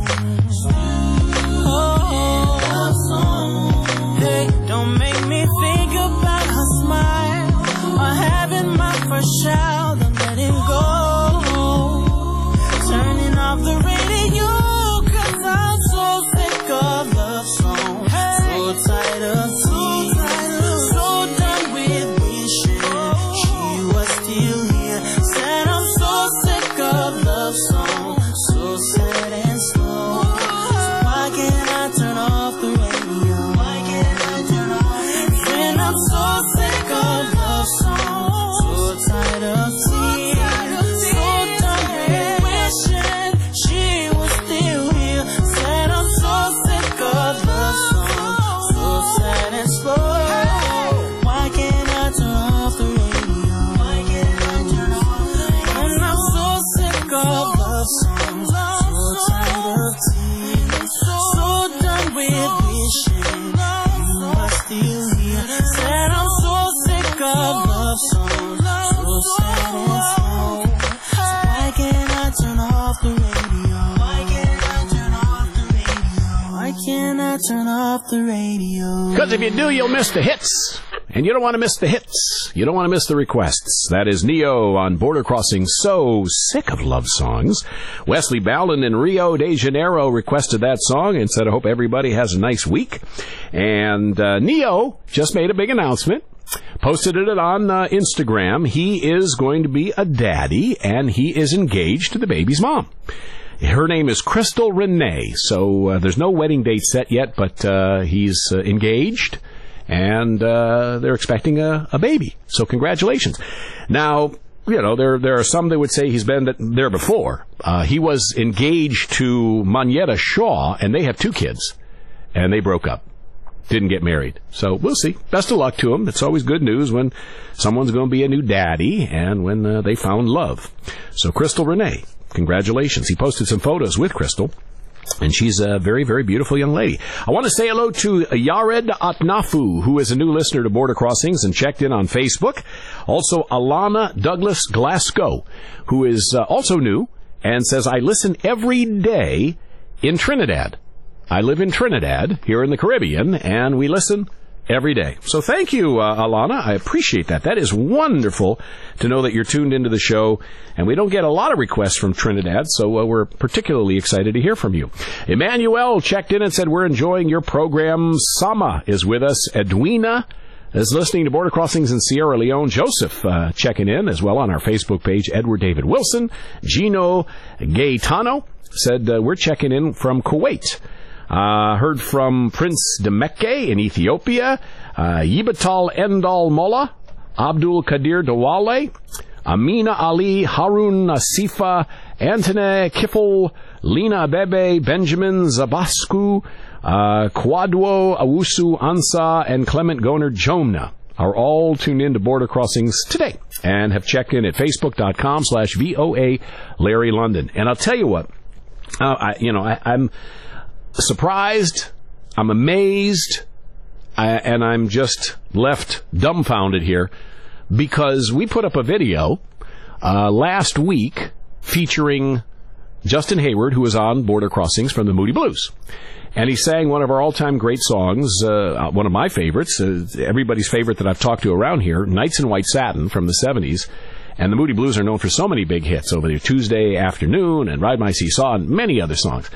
Oh, love song. Hey, don't make me think about her smile, or having my first child and letting go. Turning off the radio, cause I'm so sick of love songs, so tired of tears, so done with wishing she was still here. Said I'm so sick of love songs, so sad and slow. So why can't I turn off the radio? Why can't I turn off the radio? When I'm so sick of love songs, so tired of tears, so done with wishing she off the radio. Because if you do, you'll miss the hits. And you don't want to miss the hits. You don't want to miss the requests. That is Neo on Border Crossing. So sick of love songs. Wesley Ballin in Rio de Janeiro requested that song and said, I hope everybody has a nice week. And uh, Neo just made a big announcement. Posted it on uh, Instagram. He is going to be a daddy, and he is engaged to the baby's mom. Her name is Crystal Renee, so uh, there's no wedding date set yet, but uh, he's uh, engaged, and uh, they're expecting a, a baby. So congratulations. Now, you know, there there are some that would say he's been there before. Uh, he was engaged to Monyetta Shaw, and they have two kids, and they broke up. Didn't get married. So we'll see. Best of luck to him. It's always good news when someone's going to be a new daddy and when uh, they found love. So Crystal Renee, congratulations. He posted some photos with Crystal, and she's a very, very beautiful young lady. I want to say hello to Yared Atnafu, who is a new listener to Border Crossings and checked in on Facebook. Also, Alana Douglas Glasgow, who is uh, also new and says, I listen every day in Trinidad. I live in Trinidad, here in the Caribbean, and we listen every day. So thank you, uh, Alana. I appreciate that. That is wonderful to know that you're tuned into the show, and we don't get a lot of requests from Trinidad, so uh, we're particularly excited to hear from you. Emmanuel checked in and said, we're enjoying your program. Sama is with us. Edwina is listening to Border Crossings in Sierra Leone. Joseph uh, checking in as well on our Facebook page. Edward David Wilson. Gino Gaetano said, uh, we're checking in from Kuwait. Uh, heard from Prince Demeke in Ethiopia, uh, Yibatal Endal Molla, Abdul Kadir Dawale, Amina Ali, Harun Nasifa, Antone Kifel, Lina Bebe, Benjamin Zabasku, uh, Kwadwo Awusu Ansa, and Clement Goner Jomna are all tuned in to Border Crossings today and have checked in at facebook.com slash VOA Larry London. And I'll tell you what, uh, I, you know, I, I'm surprised, I'm amazed, uh, and I'm just left dumbfounded here because we put up a video uh, last week featuring Justin Hayward, who was on Border Crossings from the Moody Blues. And he sang one of our all-time great songs, uh, one of my favorites, uh, everybody's favorite that I've talked to around here, Nights in White Satin from the seventies. And the Moody Blues are known for so many big hits over there, Tuesday Afternoon and Ride My Seesaw and many other songs.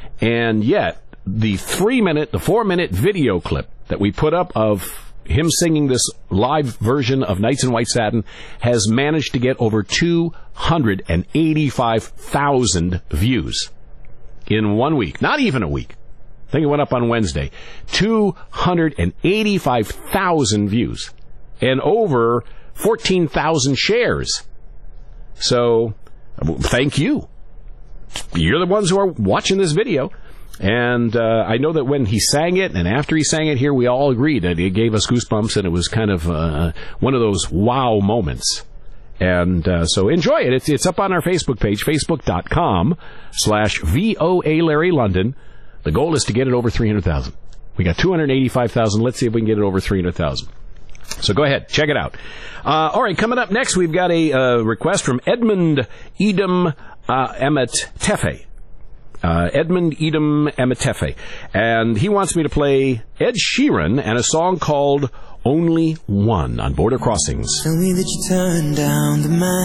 And yet, the three-minute, the four-minute video clip that we put up of him singing this live version of Nights in White Satin has managed to get over two hundred eighty-five thousand views in one week. Not even a week. I think it went up on Wednesday. two hundred eighty-five thousand views and over fourteen thousand shares. So, thank you. You're the ones who are watching this video. And uh, I know that when he sang it and after he sang it here, we all agreed that it gave us goosebumps and it was kind of uh, one of those wow moments. And uh, so enjoy it. It's, it's up on our Facebook page, facebook.com slash VOA Larry London. The goal is to get it over three hundred thousand. We got two hundred eighty-five thousand. Let's see if we can get it over three hundred thousand. So go ahead, check it out. Uh, all right, coming up next, we've got a uh, request from Edmund Edom uh, Emmet Tefe. Uh, Edmund Edom Emetefe. And he wants me to play Ed Sheeran and a song called Only One on Border Crossings. Tell me that you turned down the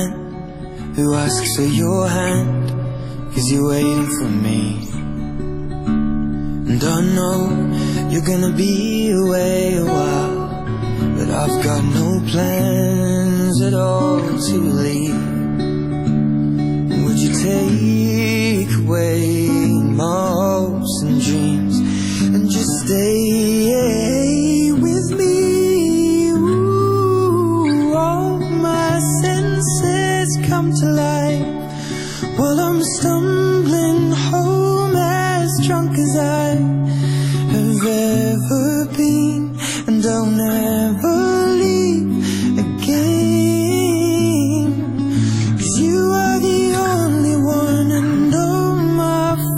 man who asks for your hand, 'cause you're waiting for me. And I know you're gonna be away a while, but I've got no plans at all to leave. Would you take away my hopes and dreams and just stay with me? Ooh, all my senses come to life while I'm stumbling home as drunk as I have ever been, and I'll never leave again, 'cause you are the only one, and all my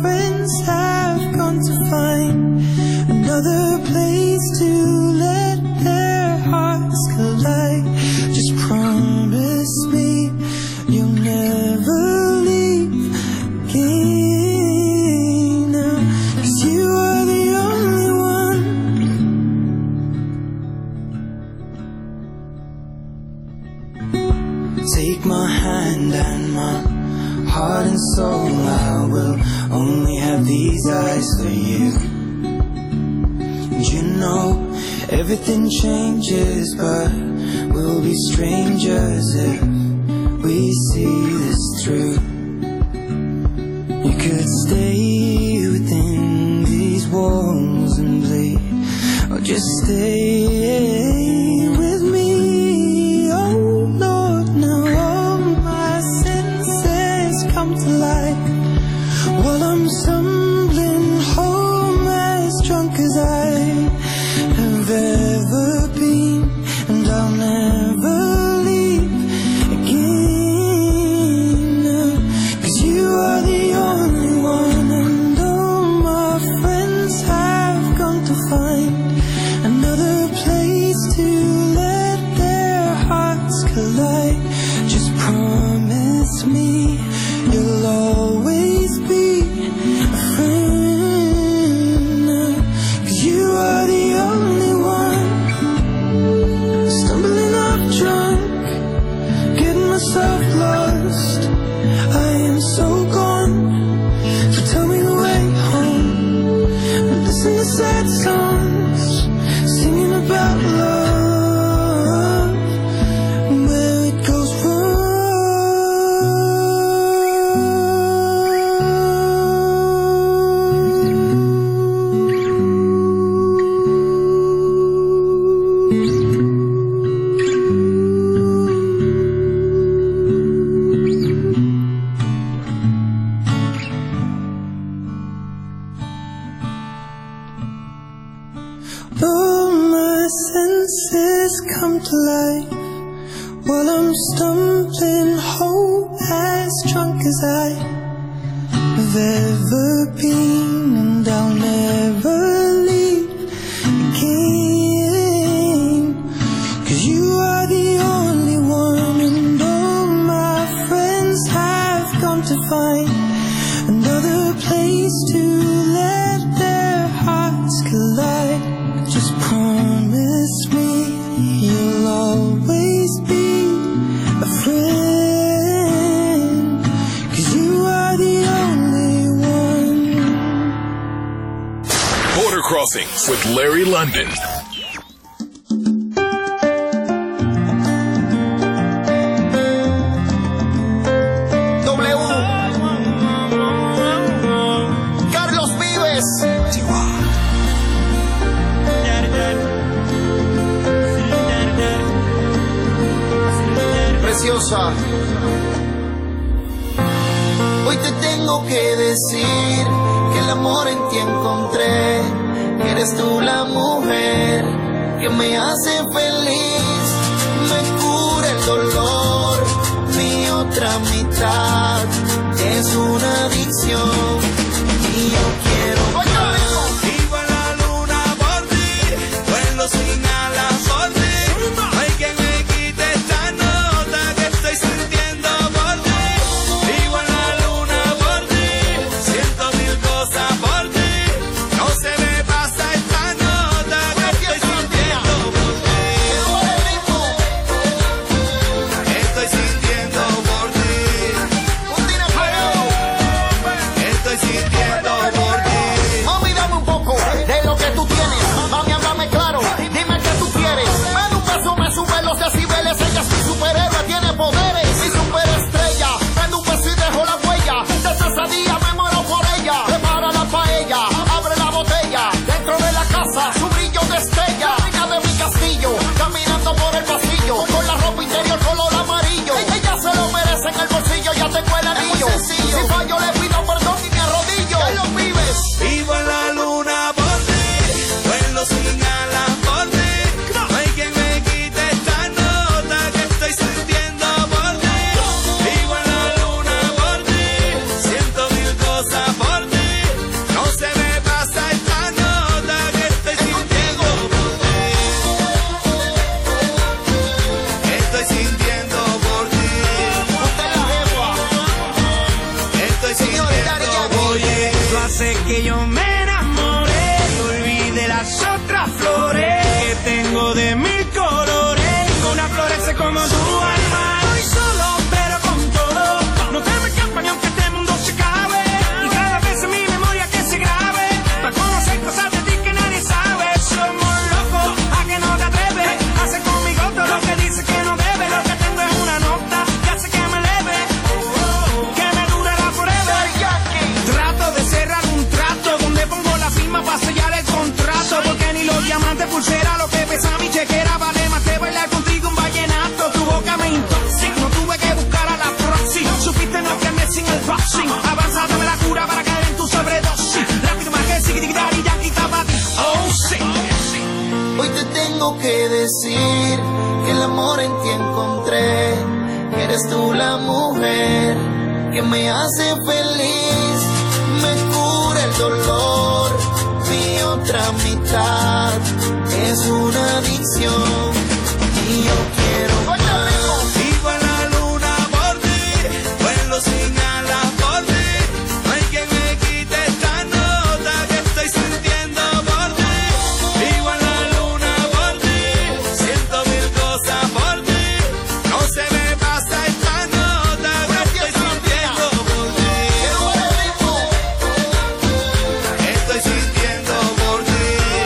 Take my hand and my heart and soul. I will only have these eyes for you. And you know everything changes, but we'll be strangers if we see this through. You could stay within these walls and bleed, or just stay with me. Oh Lord, now all my senses come to life while I'm stumbling home as drunk as I have ever been, and I'll never leave again, 'cause you are the only one, and all my friends have gone to find another place to let their hearts collide. Just promise me you'll always be a friend, 'cause you are the only one. Stumbling off drunk, getting myself lost, I am so gone. So tell me the way home, and listen to sad songs singing about love, where it goes all my senses come to life while I'm stumbling home as drunk as I have ever been, and I'll never leave again, 'cause you are the only one, and all my friends have gone to find another place to let their hearts collide. Just promise me you'll always be a friend, 'cause you are the only one. Border Crossings with Larry London. Carlos Vives. Preciosa, hoy te tengo que decir que el amor en ti encontré, que eres tú la mujer que me hace feliz, me cura el dolor, mi otra mitad es una adicción y yo quiero más. Vivo en la luna por ti, vuelo sin alas por ti, no hay quien me quite esta nota que estoy sintiendo por ti. Vivo en la luna por ti, siento mil cosas por ti, no se me pasa esta nota que estoy sintiendo por ti. Estoy sintiendo por ti. Estoy eres tú la mujer que me hace feliz, me cura el dolor. Mi otra mitad es una adicción y yo quiero más. Vivo en la luna por ti, vuelo sin alas por ti. No hay quien me quite esta nota que estoy sintiendo por ti. Vivo en la luna por ti, siento mil cosas por ti. No se me pasa esta nota que estoy sintiendo por ti. Estoy sintiendo por ti.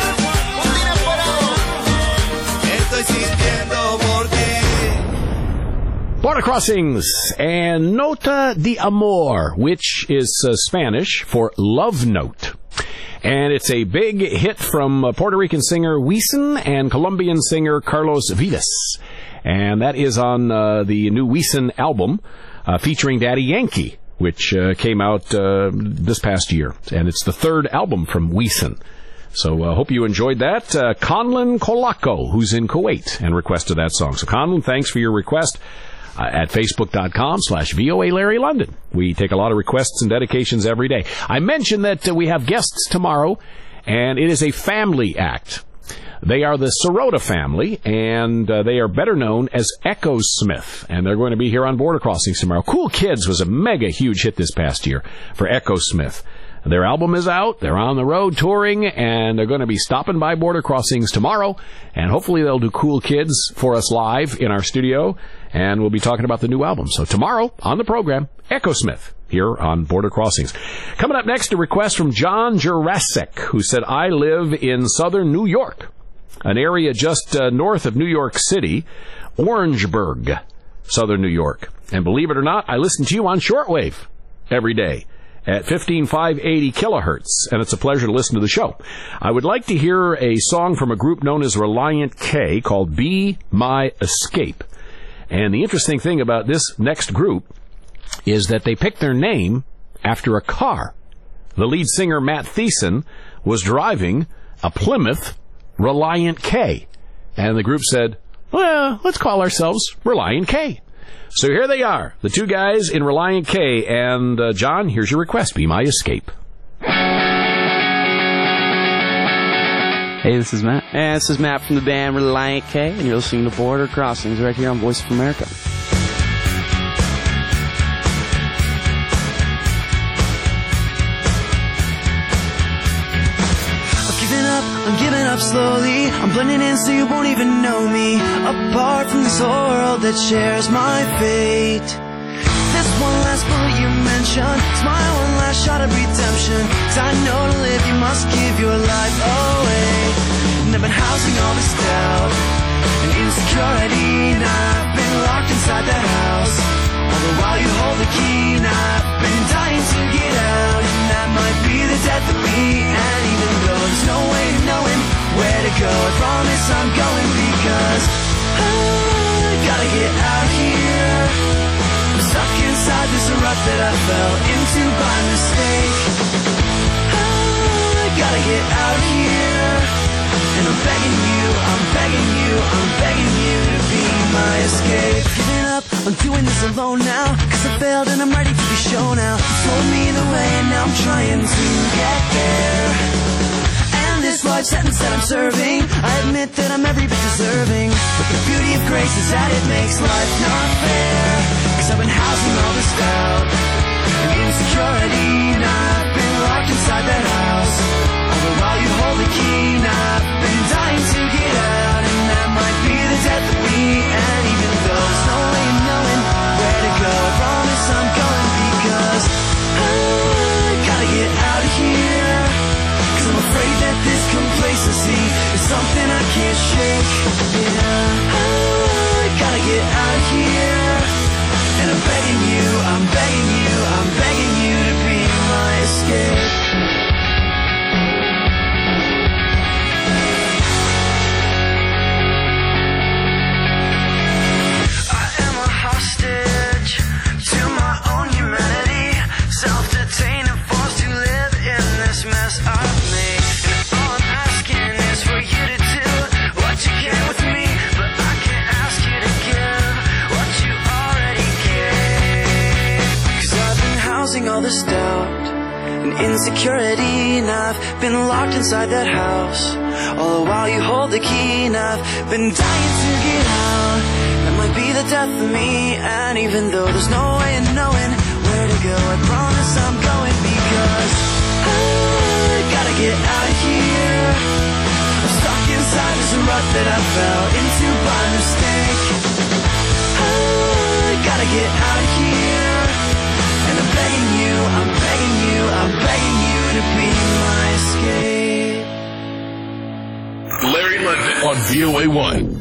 Estoy sintiendo por ti. Border Crossings and Nota de Amor, which is uh, Spanish for love note. And it's a big hit from uh, Puerto Rican singer Wisin and Colombian singer Carlos Vives. And that is on uh, the new Wisin album uh, featuring Daddy Yankee, which uh, came out uh, this past year. And it's the third album from Wisin. So I uh, hope you enjoyed that. Uh, Conlon Kolako, who's in Kuwait, and requested that song. So Conlon, thanks for your request. Uh, at facebook.com slash VOA Larry London. We take a lot of requests and dedications every day. I mentioned that uh, we have guests tomorrow, and it is a family act. They are the Sirota family, and uh, they are better known as Echo Smith, and they're going to be here on Border Crossings tomorrow. Cool Kids was a mega huge hit this past year for Echo Smith. Their album is out, they're on the road touring, and they're going to be stopping by Border Crossings tomorrow, and hopefully they'll do Cool Kids for us live in our studio, and we'll be talking about the new album. So tomorrow on the program, Echo Smith here on Border Crossings. Coming up next, a request from John Jurasek, who said, I live in southern New York, an area just uh, north of New York City, Orangeburg, southern New York. And believe it or not, I listen to you on shortwave every day at fifteen five eighty kilohertz, and it's a pleasure to listen to the show. I would like to hear a song from a group known as Reliant K called Be My Escape. And the interesting thing about this next group is that they picked their name after a car. The lead singer, Matt Thiessen, was driving a Plymouth Reliant K. And the group said, well, let's call ourselves Reliant K. So here they are, the two guys in Reliant K. And, uh, John, here's your request. Be My Escape. Hey, this is Matt. And this is Matt from the band Reliant K, and you're listening to Border Crossings right here on Voice of America. I'm giving up, I'm giving up slowly. I'm blending in so you won't even know me. Apart from this world that shares my fate. This one last bullet you mentioned, it's my one last shot of redemption. Cause I know to live you must give your life away. And I've been housing all this doubt and insecurity, and I've been locked inside that house. All the while you hold the key, and I've been dying to get out. And that might be the death of me. And even though there's no way of knowing where to go, I promise I'm going, because I gotta get out here. I'm stuck inside this rut that I fell into by mistake. I gotta get out here, and I'm begging you, I'm begging you, I'm begging you to be my escape. Giving up, I'm doing this alone now, cause I failed and I'm ready for the show now. You told me the way and now I'm trying to get there. And this life sentence that I'm serving, I admit that I'm every bit deserving. But the beauty of grace is that it makes life not fair. Cause I've been housing all this doubt and insecurity, and I've been locked inside that house. All the while you hold the key, and I've been dying to get out. And that might be the death of me. And even though there's no way of knowing where to go, I promise I'm going, because I gotta get out of here. Cause I'm afraid that this complacency is something I can't shake. Yeah, I gotta get out of here. hiding all this doubt and insecurity, and I've been locked inside that house. All the while you hold the key, and I've been dying to get out. That might be the death of me, and even though there's no way of knowing where to go, I promise I'm going, because I gotta get out of here. I'm stuck inside this rut that I fell into by mistake. I gotta get out of here, and I'm begging you, I'm begging you, I'm begging you to be my escape. Larry London on V O A one.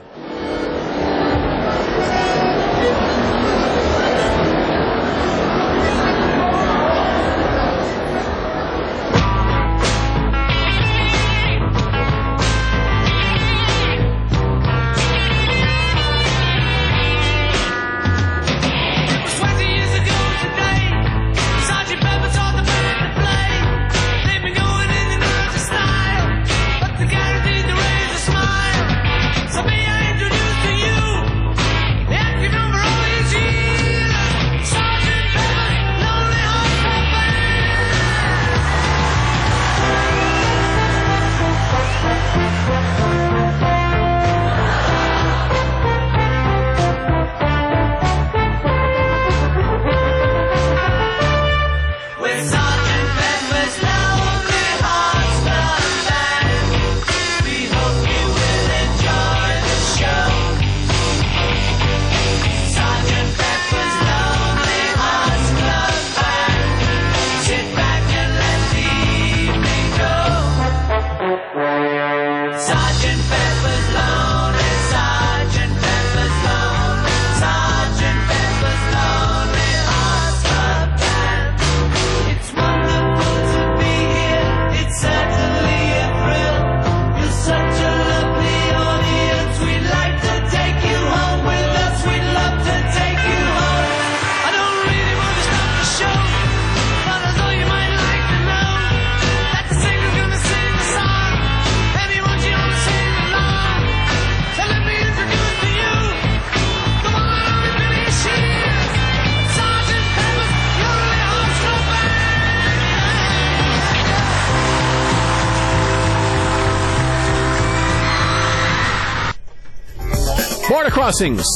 Border Crossings.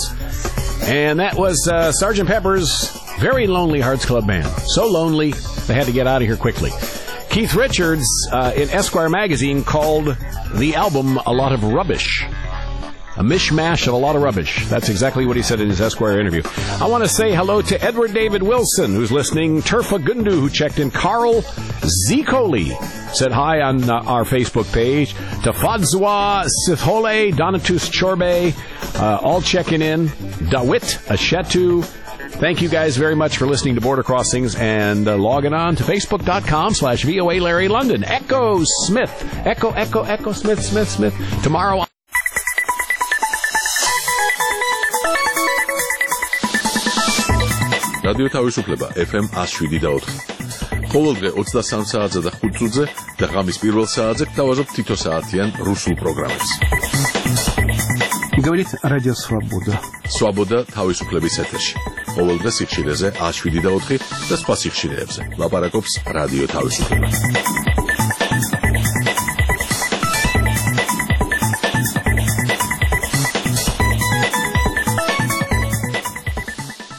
And that was uh, Sergeant Pepper's Very Lonely Hearts Club Band. So lonely, they had to get out of here quickly. Keith Richards uh, in Esquire magazine called the album a lot of rubbish. A mishmash of a lot of rubbish. That's exactly what he said in his Esquire interview. I want to say hello to Edward David Wilson, who's listening. Turfa Gundu, who checked in. Carl Zicoli said hi on uh, our Facebook page. To Fadzwa Sithole, Donatus Chorbe, uh, all checking in. Dawit Ashetu. Thank you guys very much for listening to Border Crossings and uh, logging on to Facebook.com slash VOA Larry London. Echo Smith. Echo, Echo, Echo Smith, Smith, Smith. Tomorrow... რადიო თავისუფლება ეფ ემ one oh seven და four. ყოველდღე ოცდასამ საათზე და ხუთ წუთზე და ღამის პირველ საათზე გთავაზობთ თითო საათიან რუსულ პროგრამებს. Говорит Радио Свобода. Свобода თავისუფლების ეთერში. ყოველდღე სიხშირეზე one oh seven და four და სხვა სიხშირეებზე. ლაპარაკობს რადიო თავისუფლება.